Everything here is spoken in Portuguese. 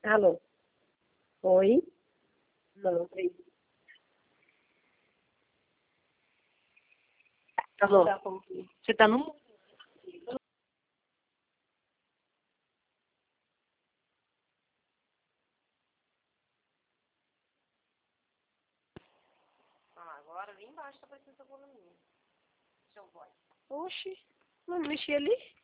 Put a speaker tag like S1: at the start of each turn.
S1: Alô? Oi? Não, peraí.
S2: Alô?
S1: Tá, como que...
S2: Você tá no...
S1: Oxi, não mexi ali?